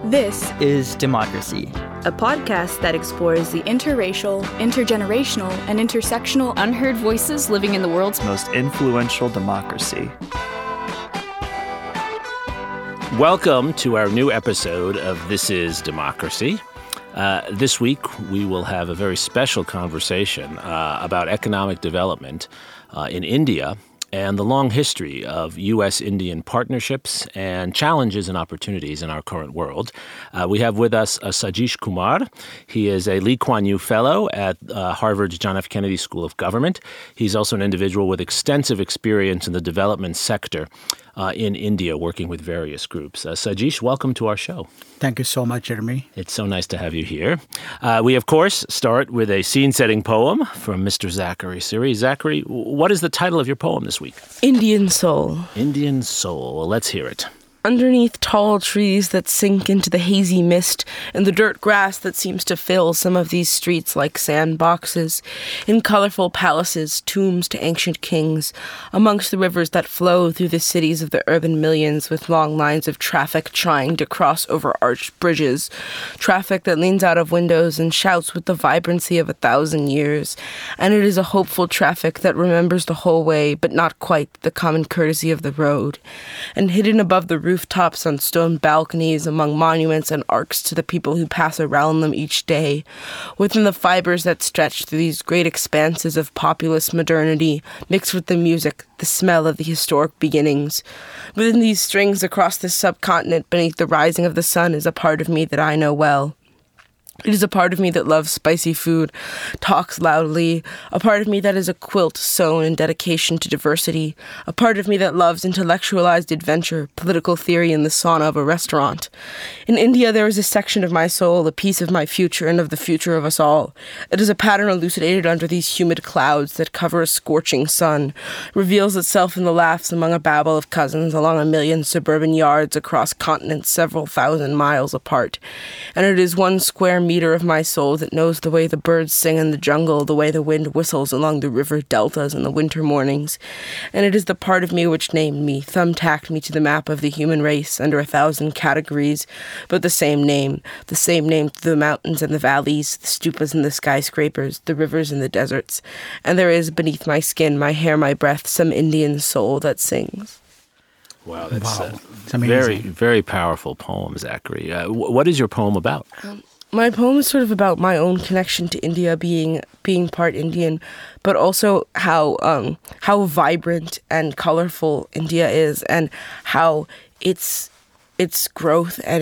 This is Democracy, a podcast that explores the interracial, intergenerational, and intersectional unheard voices living in the world's most influential democracy. Welcome to our new episode of This is Democracy. This week, we will have a very special conversation about economic development in India and the long history of U.S.-Indian partnerships and challenges and opportunities in our current world. We have with us Sajish Kumar. He is a Lee Kuan Yew Fellow at Harvard's John F. Kennedy School of Government. He's also an individual with extensive experience in the development sector in India, working with various groups. Sajish, welcome to our show. Thank you so much, Jeremy. It's so nice to have you here. We, of course, start with a scene-setting poem from Mr. Zachary Siri. Zachary, what is the title of your poem this week? Indian Soul. Indian Soul. Well, let's hear it. Underneath tall trees that sink into the hazy mist and the dirt grass that seems to fill some of these streets like sandboxes, in colorful palaces, tombs to ancient kings, amongst the rivers that flow through the cities of the urban millions with long lines of traffic trying to cross over arched bridges, traffic that leans out of windows and shouts with the vibrancy of 1,000 years, and it is a hopeful traffic that remembers the whole way, but not quite the common courtesy of the road, and hidden above the rooftops on stone balconies among monuments and arcs to the people who pass around them each day, within the fibers that stretch through these great expanses of populous modernity, mixed with the music, the smell of the historic beginnings. Within these strings across this subcontinent beneath the rising of the sun is a part of me that I know well. It is a part of me that loves spicy food, talks loudly, a part of me that is a quilt sewn in dedication to diversity, a part of me that loves intellectualized adventure, political theory, and the sauna of a restaurant. In India, there is a section of my soul, a piece of my future and of the future of us all. It is a pattern elucidated under these humid clouds that cover a scorching sun, reveals itself in the laughs among a babble of cousins along a million suburban yards across continents several thousand miles apart. And it is one square meter of my soul that knows the way the birds sing in the jungle, the way the wind whistles along the river deltas in the winter mornings. And it is the part of me which named me, thumbtacked me to the map of the human race under 1,000 categories, but the same name to the mountains and the valleys, the stupas and the skyscrapers, the rivers and the deserts. And there is beneath my skin, my hair, my breath, some Indian soul that sings. Wow, that's It's amazing. very, very powerful poem, Zachary. What is your poem about? My poem is sort of about my own connection to India, being part Indian, but also how vibrant and colorful India is, and how its growth and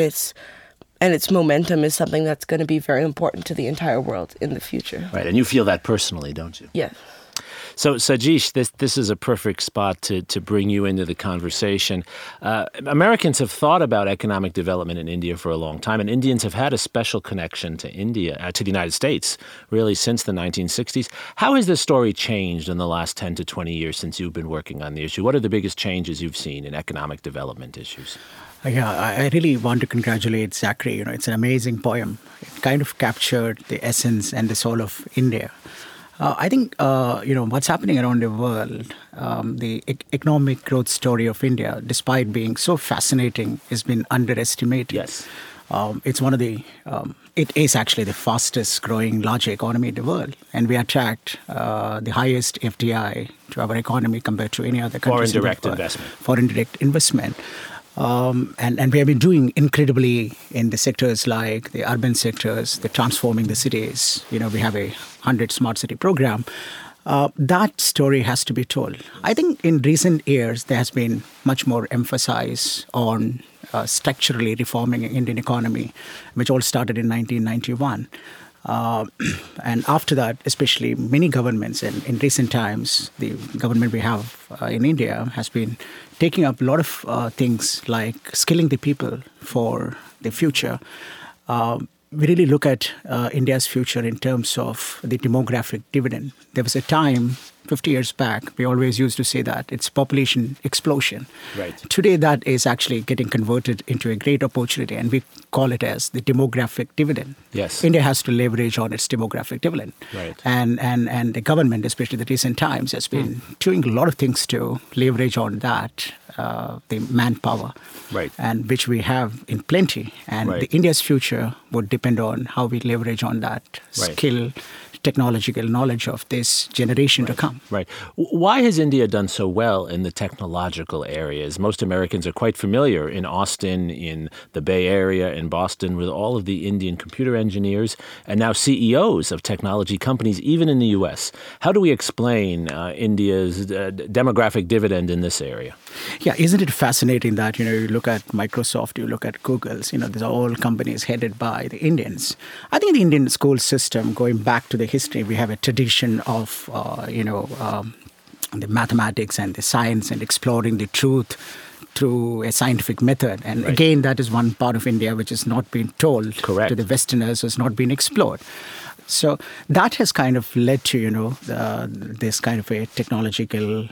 its momentum is something that's going to be very important to the entire world in the future. Right, and you feel that personally, don't you? Yes. So, Sajish, this is a perfect spot to bring you into the conversation. Americans have thought about economic development in India for a long time, and Indians have had a special connection to India, to the United States, really since the 1960s. How has this story changed in the last 10 to 20 years since you've been working on the issue? What are the biggest changes you've seen in economic development issues? Yeah, I really want to congratulate Zachary. It's an amazing poem. It kind of captured the essence and the soul of India. I think, what's happening around the world, the economic growth story of India, despite being so fascinating, has been underestimated. Yes. It's it is actually the fastest growing large economy in the world. And we attract the highest FDI to our economy compared to any other country. Foreign direct investment. And we have been doing incredibly in the sectors like the urban sectors, the transforming the cities. We have a 100 Smart City program. That story has to be told. I think in recent years, there has been much more emphasis on structurally reforming the Indian economy, which all started in 1991. And after that, especially many governments, and in recent times, the government we have in India has been taking up a lot of things like skilling the people for the future. We really look at India's future in terms of the demographic dividend. There was a time 50 years back, we always used to say that it's population explosion. Right. Today, that is actually getting converted into a great opportunity, and we call it as the demographic dividend. Yes. India has to leverage on its demographic dividend. Right. And the government, especially the recent times, has been doing a lot of things to leverage on that, the manpower, right, and which we have in plenty. And India's future would depend on how we leverage on that skill, technological knowledge of this generation to come. Right. Why has India done so well in the technological areas? Most Americans are quite familiar in Austin, in the Bay Area, in Boston, with all of the Indian computer engineers and now CEOs of technology companies, even in the U.S. How do we explain India's demographic dividend in this area? Yeah, isn't it fascinating that, you look at Microsoft, you look at Google's, these are all companies headed by the Indians. I think the Indian school system, going back to the history, we have a tradition of, the mathematics and the science and exploring the truth through a scientific method. And again, that is one part of India which has not been told to the Westerners, has not been explored. So that has kind of led to, this kind of a technological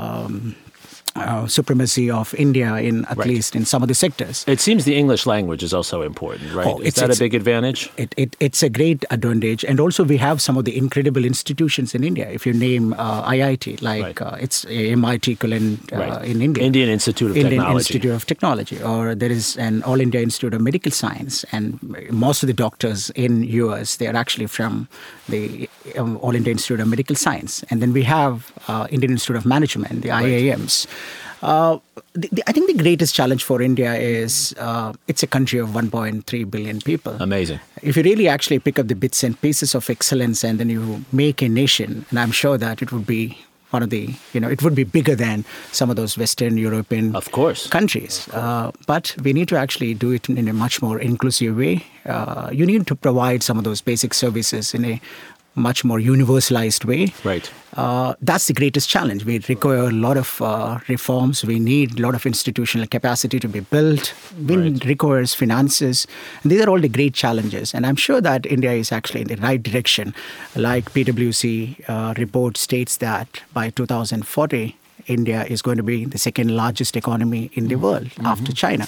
supremacy of India in at least in some of the sectors. It seems the English language is also important, right? Is that a big advantage? It's a great advantage. And also we have some of the incredible institutions in India. If you name IIT, like it's MIT equivalent in India. Indian Institute of Technology. Or there is an All India Institute of Medical Science. And most of the doctors in US, they are actually from the All India Institute of Medical Science. And then we have Indian Institute of Management, the IIMs. I think the greatest challenge for India is it's a country of 1.3 billion people. Amazing. If you really actually pick up the bits and pieces of excellence and then you make a nation, and I'm sure that it would be one of the, it would be bigger than some of those Western European countries. But we need to actually do it in a much more inclusive way. You need to provide some of those basic services in a much more universalized way. Right. That's the greatest challenge. We require a lot of reforms. We need a lot of institutional capacity to be built. It requires finances. And these are all the great challenges. And I'm sure that India is actually in the right direction. Like PwC report states that by 2040, India is going to be the second largest economy in the world after China.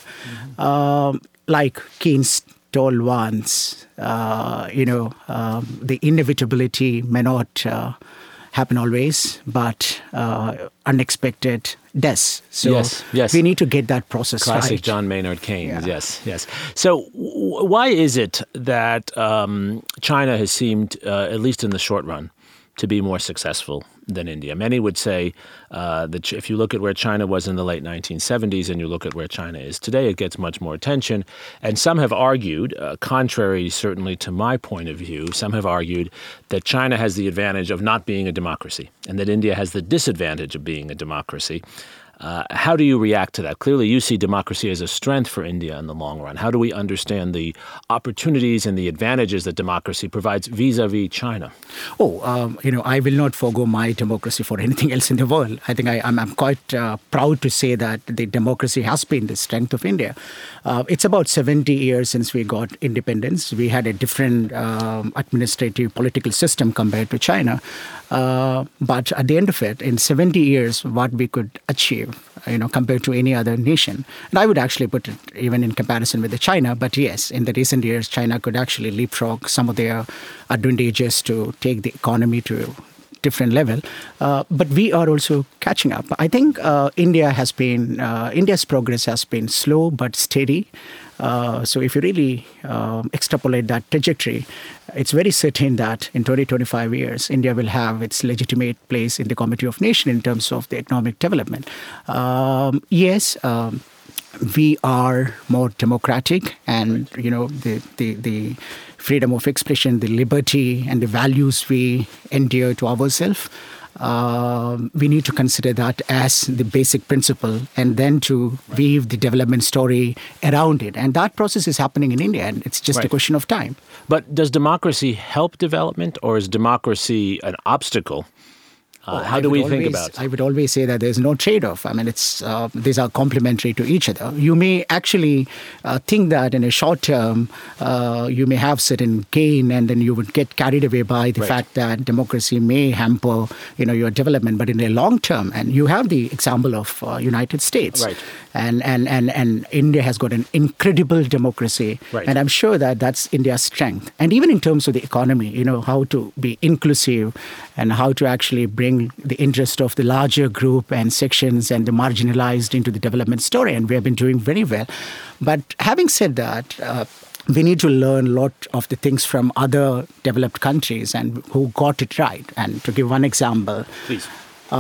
Like Keynes told once, the inevitability may not happen always, but unexpected deaths. So we need to get that process right. Classic John Maynard Keynes, yes. So why is it that China has seemed, at least in the short run, to be more successful than India? Many would say that if you look at where China was in the late 1970s and you look at where China is today, it gets much more attention. And some have argued, contrary certainly to my point of view, some have argued that China has the advantage of not being a democracy and that India has the disadvantage of being a democracy. How do you react to that? Clearly, you see democracy as a strength for India in the long run. How do we understand the opportunities and the advantages that democracy provides vis-a-vis China? I will not forgo my democracy for anything else in the world. I think I'm quite proud to say that the democracy has been the strength of India. It's about 70 years since we got independence. We had a different administrative political system compared to China. But at the end of it, in 70 years, what we could achieve, compared to any other nation. And I would actually put it even in comparison with China. But yes, in the recent years, China could actually leapfrog some of their advantages to take the economy to different level. But we are also catching up. I think India's progress has been slow but steady. So if you really extrapolate that trajectory, it's very certain that in 20-25 years, India will have its legitimate place in the Committee of Nations in terms of the economic development. We are more democratic, and the freedom of expression, the liberty, and the values we endure to ourselves. We need to consider that as the basic principle and then to weave the development story around it. And that process is happening in India, and it's just a question of time. But does democracy help development, or is democracy an obstacle How do we think about it? I would always say that there's no trade-off. I mean, these are complementary to each other. You may actually think that in a short term, you may have certain gain, and then you would get carried away by the fact that democracy may hamper, your development. But in the long term, and you have the example of United States, and India has got an incredible democracy, and I'm sure that that's India's strength. And even in terms of the economy, how to be inclusive and how to actually bring the interest of the larger group and sections and the marginalized into the development story. And we have been doing very well. But having said that, we need to learn a lot of the things from other developed countries and who got it right. And to give one example, please.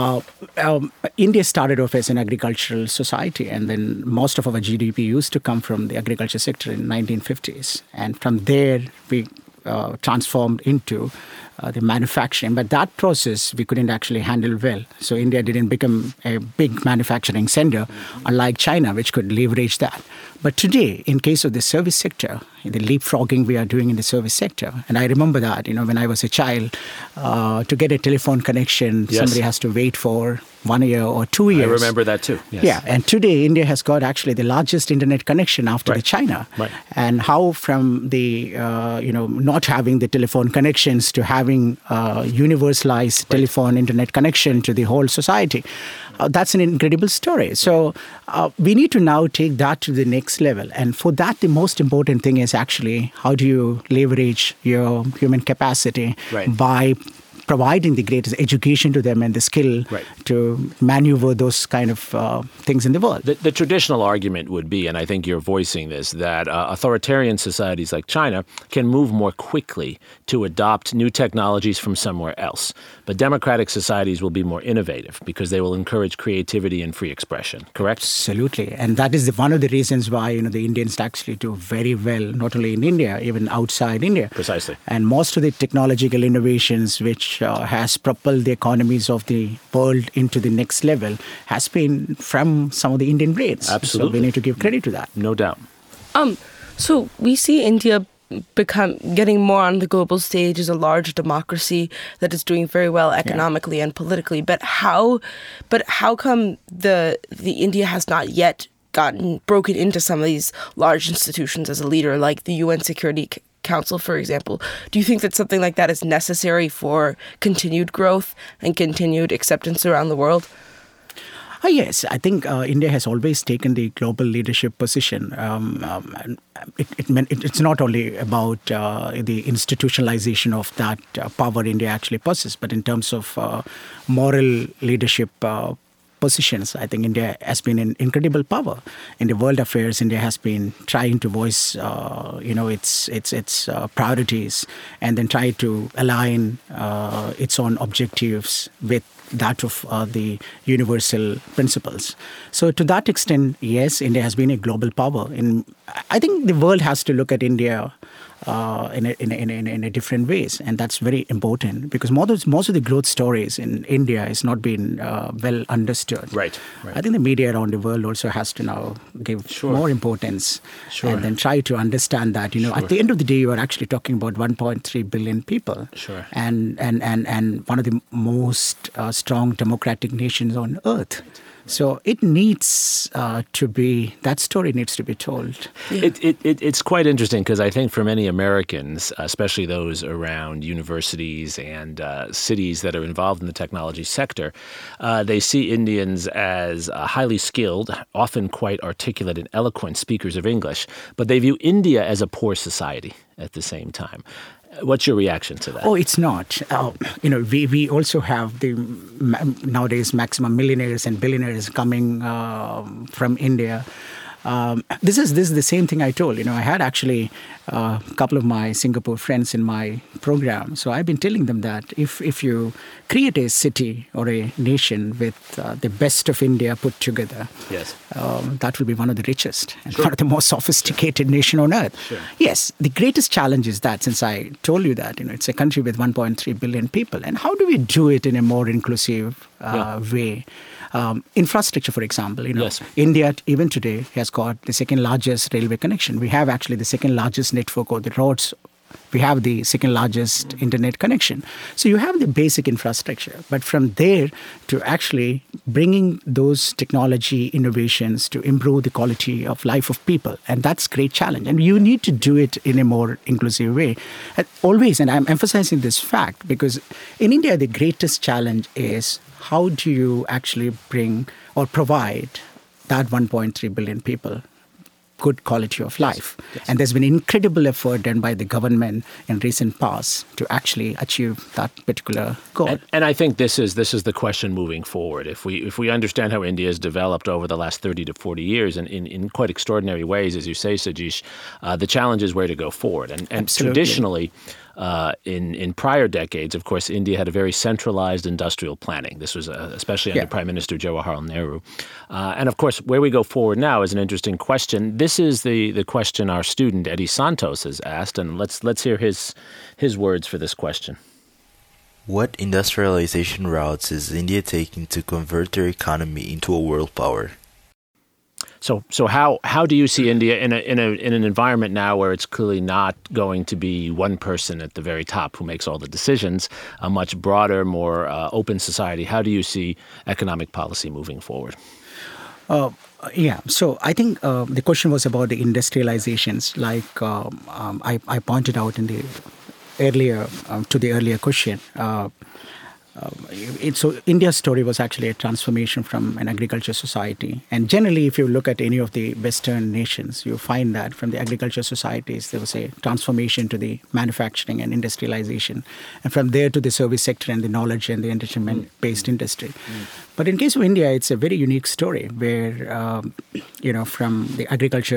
India started off as an agricultural society, and then most of our GDP used to come from the agriculture sector in the 1950s. And from there, we transformed into the manufacturing. But that process we couldn't actually handle well. So India didn't become a big manufacturing center, unlike China, which could leverage that. But today, in case of the service sector, the leapfrogging we are doing in the service sector, and I remember that, when I was a child, to get a telephone connection, somebody has to wait for 1 year or 2 years. I remember that too. Yes. Yeah, and today India has got actually the largest internet connection after the China. Right. And how from the, not having the telephone connections to having universalized telephone internet connection to the whole society. That's an incredible story. So we need to now take that to the next level. And for that, the most important thing is actually how do you leverage your human capacity by providing the greatest education to them and the skill to maneuver those kind of things in the world. The traditional argument would be, and I think you're voicing this, that authoritarian societies like China can move more quickly to adopt new technologies from somewhere else. But democratic societies will be more innovative because they will encourage creativity and free expression, correct? Absolutely. And that is one of the reasons why the Indians actually do very well, not only in India, even outside India. Precisely. And most of the technological innovations which has propelled the economies of the world into the next level has been from some of the Indian brains. Absolutely. So we need to give credit to that. No doubt. So we see India getting more on the global stage as a large democracy that is doing very well economically and politically. But how come the India has not yet gotten broken into some of these large institutions as a leader, like the UN Security Council, for example? Do you think that something like that is necessary for continued growth and continued acceptance around the world? Yes, I think India has always taken the global leadership position. It's not only about the institutionalization of that power India actually possesses, but in terms of moral leadership positions, I think India has been an incredible power in the world affairs. India has been trying to voice, its priorities, and then try to align its own objectives with that of the universal principles. So to that extent, yes, India has been a global power. And I think the world has to look at India in a different ways, and that's very important because most of the growth stories in India has not been well understood. Right. I think the media around the world also has to now give more importance and then try to understand that at the end of the day you are actually talking about 1.3 billion people, and one of the most strong democratic nations on earth. So it needs to be, that story needs to be told. Yeah. It's quite interesting because I think for many Americans, especially those around universities and cities that are involved in the technology sector, they see Indians as highly skilled, often quite articulate and eloquent speakers of English, but they view India as a poor society at the same time. What's your reaction to that? Oh, it's not. We also have the nowadays maximum millionaires and billionaires coming from India. This is the same thing I told. I had actually a couple of my Singapore friends in my program. So I've been telling them that if you create a city or a nation with the best of India put together, that will be one of the richest and one of the most sophisticated nation on earth. Sure. Yes, the greatest challenge is that, since I told you that, it's a country with 1.3 billion people. And how do we do it in a more inclusive way? Infrastructure, for example, India even today has got the second largest railway connection. We have actually the second largest network of the roads We have the second largest internet connection. So you have the basic infrastructure. But from there to actually bringing those technology innovations to improve the quality of life of people, and that's a great challenge. And you need to do it in a more inclusive way. And always, and I'm emphasizing this fact, because in India, the greatest challenge is how do you actually bring or provide that 1.3 billion people good quality of life. Yes. And there's been incredible effort done by the government in recent past to actually achieve that particular goal. And I think this is the question moving forward. If we understand how India has developed over the last 30 to 40 years and in quite extraordinary ways, as you say, Sajeesh, the challenge is where to go forward. And traditionally, in prior decades, of course, India had a very centralized industrial planning. This was especially under Prime Minister Jawaharlal Nehru. And of course, where we go forward now is an interesting question. This is the question our student, Eddie Santos, has asked, and let's hear his words for this question. What industrialization routes is India taking to convert their economy into a world power? So how do you see India in an environment now where it's clearly not going to be one person at the very top who makes all the decisions, a much broader, more open society? How do you see economic policy moving forward? So I think the question was about the industrializations, like I pointed out in the earlier question. So India's story was actually a transformation from an agriculture society. And generally, if you look at any of the Western nations, you find that from the agriculture societies, there was a transformation to the manufacturing and industrialization. And from there to the service sector and the knowledge and the entertainment-based industry. But in case of India, it's a very unique story where, from the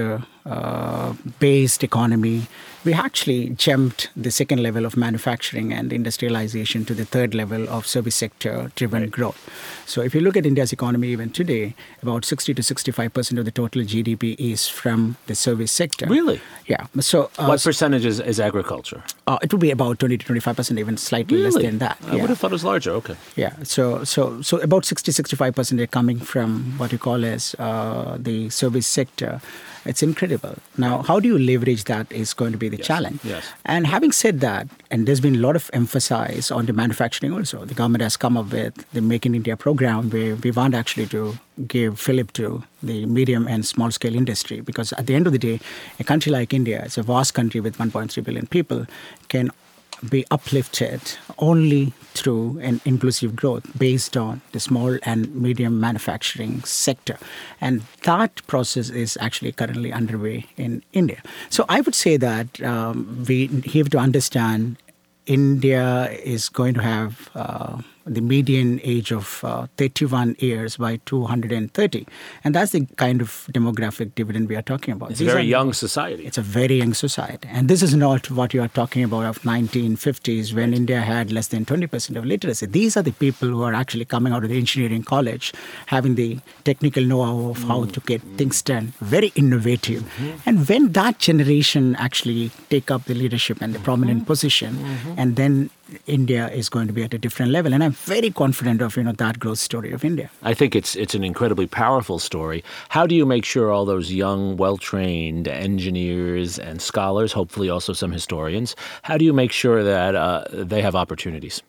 agriculture-based economy, we actually jumped the second level of manufacturing and industrialization to the third level of service sector-driven growth. So if you look at India's economy even today, about 60 to 65% of the total GDP is from the service sector. Really? Yeah. So what percentage is agriculture? It would be about 20 to 25%, even slightly less than that. I would have thought it was larger. Okay. Yeah. So about 60-65% are coming from what you call as the service sector. It's incredible. Now, how do you leverage that is going to be the challenge. Yes. And having said that, and there's been a lot of emphasis on the manufacturing also. The government has come up with the Make in India program where we want actually to give fillip to the medium and small scale industry, because at the end of the day, a country like India, it's a vast country with 1.3 billion people, can be uplifted only through an inclusive growth based on the small and medium manufacturing sector. And that process is actually currently underway in India. So I would say that we have to understand India is going to have the median age of 31 years by 230. And that's the kind of demographic dividend we are talking about. It's a very young society. It's a very young society. And this is not what you are talking about of 1950s when India had less than 20% of literacy. These are the people who are actually coming out of the engineering college, having the technical know-how of how to get things done, very innovative. And when that generation actually take up the leadership and the prominent position, and then India is going to be at a different level. And I'm very confident of that growth story of India. I think it's an incredibly powerful story. How do you make sure all those young, well-trained engineers and scholars, hopefully also some historians, how do you make sure that they have opportunities?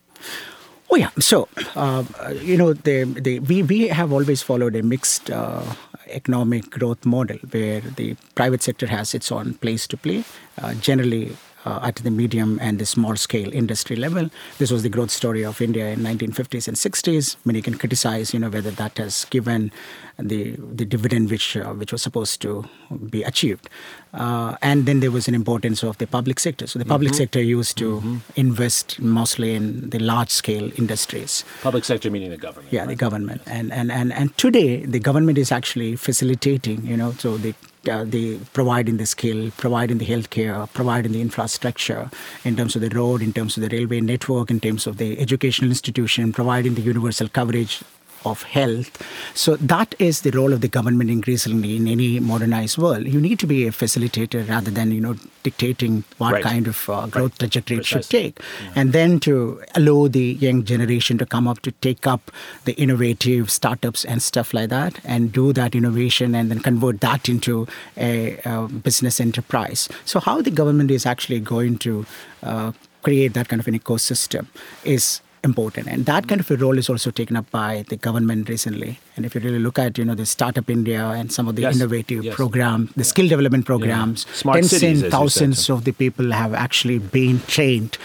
Oh, yeah. So, we have always followed a mixed economic growth model where the private sector has its own place to play, generally at the medium and the small scale industry level. This was the growth story of India in 1950s and 60s. Many can criticize, whether that has given the dividend which was supposed to be achieved. And then there was an importance of the public sector. So the public sector used to invest mostly in the large scale industries. Public sector meaning the government. Yeah, right? The government. And today the government is actually facilitating, so the providing the skill, providing the healthcare, providing the infrastructure in terms of the road, in terms of the railway network, in terms of the educational institution, providing the universal coverage. of health. So that is the role of the government increasingly in any modernized world. You need to be a facilitator rather than, dictating what kind of growth trajectory it should take. Yeah. And then to allow the young generation to come up to take up the innovative startups and stuff like that and do that innovation and then convert that into a business enterprise. So how the government is actually going to create that kind of an ecosystem is important. And that kind of a role is also taken up by the government recently. And if you really look at, the Startup India and some of the innovative programs, the skill development programs, Smart cities, thousands of the people have actually been trained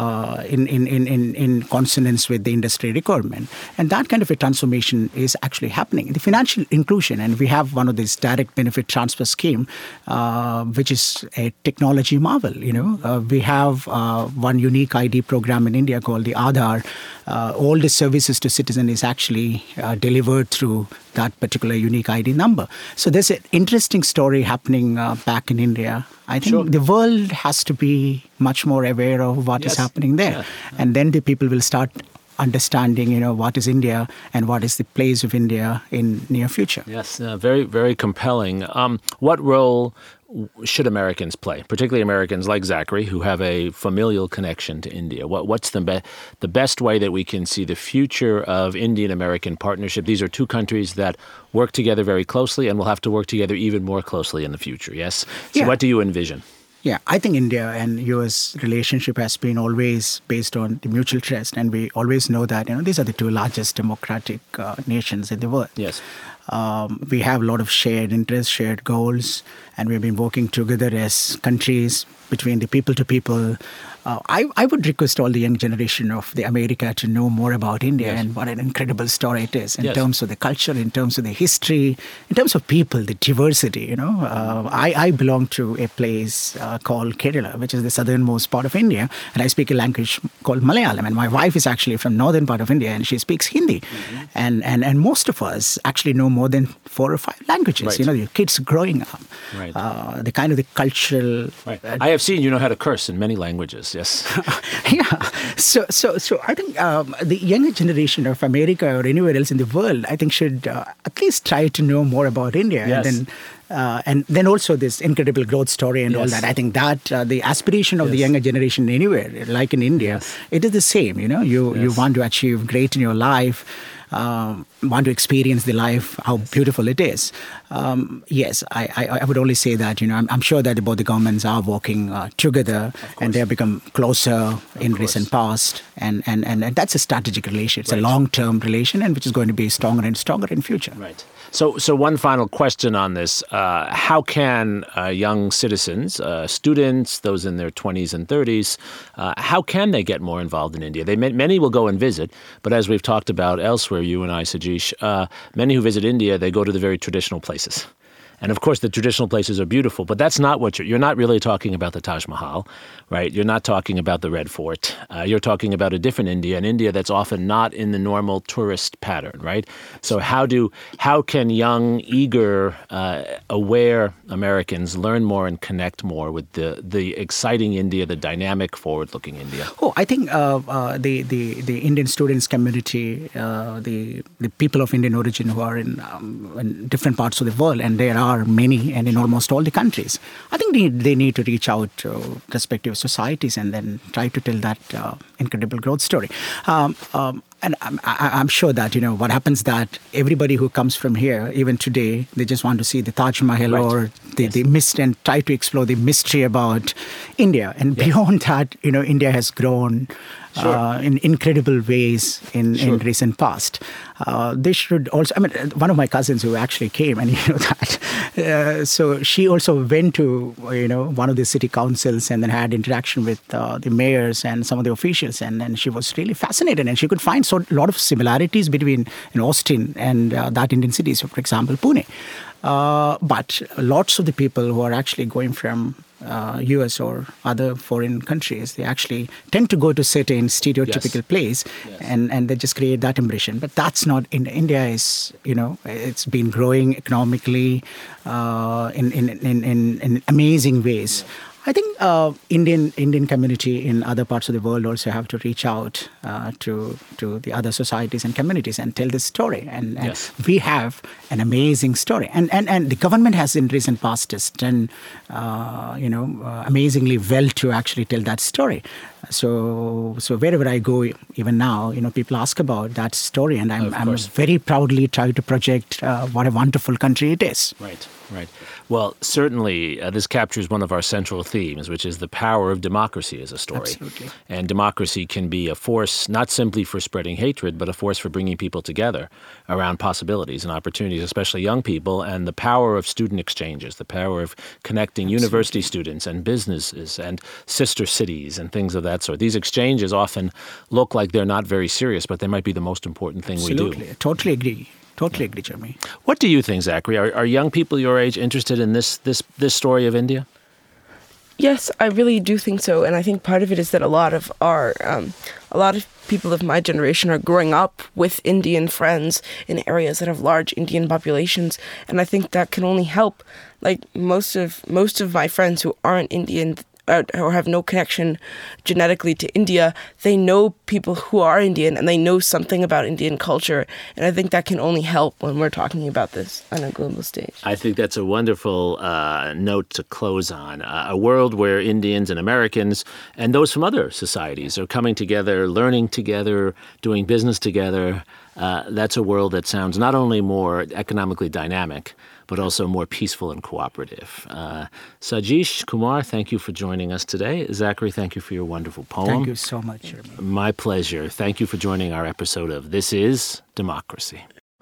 in consonance with the industry requirement. And that kind of a transformation is actually happening. The financial inclusion, and we have one of these direct benefit transfer scheme, which is a technology marvel. We have one unique ID program in India called the Aadhaar. All the services to citizen is actually delivered through that particular unique ID number. So there's an interesting story happening back in India. I think the world has to be much more aware of what is happening there. Yeah. And then the people will start understanding, what is India and what is the place of India in near future. Yes, very, very compelling. What role should Americans play, particularly Americans like Zachary, who have a familial connection to India? What's the best way that we can see the future of Indian-American partnership? These are two countries that work together very closely and will have to work together even more closely in the future, yes? So what do you envision? Yeah, I think India and U.S. relationship has been always based on the mutual trust. And we always know that, these are the two largest democratic nations in the world. Yes. We have a lot of shared interests, shared goals, and we've been working together as countries between the people to people. I would request all the young generation of the America to know more about India and what an incredible story it is in terms of the culture, in terms of the history, in terms of people, the diversity. I belong to a place called Kerala, which is the southernmost part of India, and I speak a language called Malayalam. And my wife is actually from northern part of India, and she speaks Hindi. Mm-hmm. And most of us actually know more than 4 or 5 languages. Your kids growing up, the kind of the cultural. Right. I have seen you know how to curse in many languages. Yes. So I think the younger generation of America or anywhere else in the world, I think, should at least try to know more about India. Yes. And then also this incredible growth story and all that. I think that the aspiration of the younger generation anywhere, like in India, it is the same. You want to achieve great in your life. Want to experience the life, how beautiful it is. Yes, I would only say that, I'm sure that both the governments are working together and they have become closer in recent past. And that's a strategic relation. It's a long-term relation and which is going to be stronger and stronger in future. Right. So one final question on this. How can young citizens, students, those in their 20s and 30s, how can they get more involved in India? Many will go and visit, but as we've talked about elsewhere, you and I, Sajeesh, many who visit India, they go to the very traditional places. And of course, the traditional places are beautiful, but that's not what you're not really talking about the Taj Mahal, right? You're not talking about the Red Fort. You're talking about a different India, an India that's often not in the normal tourist pattern, right? So how can young, eager, aware Americans learn more and connect more with the exciting India, the dynamic, forward-looking India? Oh, I think the Indian students community, the people of Indian origin who are in different parts of the world, and there are many and in almost all the countries. I think they need to reach out to respective societies and then try to tell that incredible growth story. And I'm sure that, what happens that everybody who comes from here, even today, they just want to see the Taj Mahal or the mist and try to explore the mystery about India. And beyond that, India has grown in incredible ways in recent past. They should also, one of my cousins who actually came, and that. So she also went to, one of the city councils and then had interaction with the mayors and some of the officials. And then she was really fascinated and she could find a lot of similarities between Austin and that Indian cities, for example, Pune. But lots of the people who are actually going from US or other foreign countries, they actually tend to go to certain stereotypical place and they just create that impression. But that's not India is, it's been growing economically in amazing ways. I think Indian community in other parts of the world also have to reach out to the other societies and communities and tell this story. And we have an amazing story. And the government has in recent past done amazingly well to actually tell that story. So wherever I go, even now, people ask about that story, and I'm very proudly try to project what a wonderful country it is. Right. Well, certainly this captures one of our central themes, which is the power of democracy as a story. Absolutely. And democracy can be a force not simply for spreading hatred, but a force for bringing people together around possibilities and opportunities, especially young people, and the power of student exchanges, the power of connecting university students and businesses and sister cities and things of that sort. These exchanges often look like they're not very serious, but they might be the most important thing we do. Absolutely. Totally agree. Totally agree, Jeremy. What do you think, Zachary? Are young people your age interested in this story of India? Yes, I really do think so, and I think part of it is that a lot of people of my generation are growing up with Indian friends in areas that have large Indian populations, and I think that can only help. Like most of my friends who aren't Indian or have no connection genetically to India, they know people who are Indian and they know something about Indian culture. And I think that can only help when we're talking about this on a global stage. I think that's a wonderful note to close on. A world where Indians and Americans and those from other societies are coming together, learning together, doing business together. That's a world that sounds not only more economically dynamic, but also more peaceful and cooperative. Sajeesh Kumar, thank you for joining us today. Zachary, thank you for your wonderful poem. Thank you so much, Jeremy. My pleasure. Thank you for joining our episode of This is Democracy.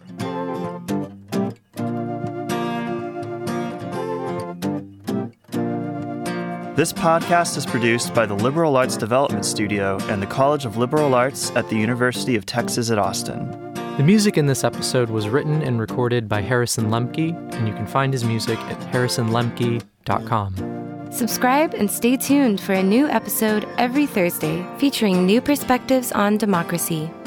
This podcast is produced by the Liberal Arts Development Studio and the College of Liberal Arts at the University of Texas at Austin. The music in this episode was written and recorded by Harrison Lemke, and you can find his music at harrisonlemke.com. Subscribe and stay tuned for a new episode every Thursday featuring new perspectives on democracy.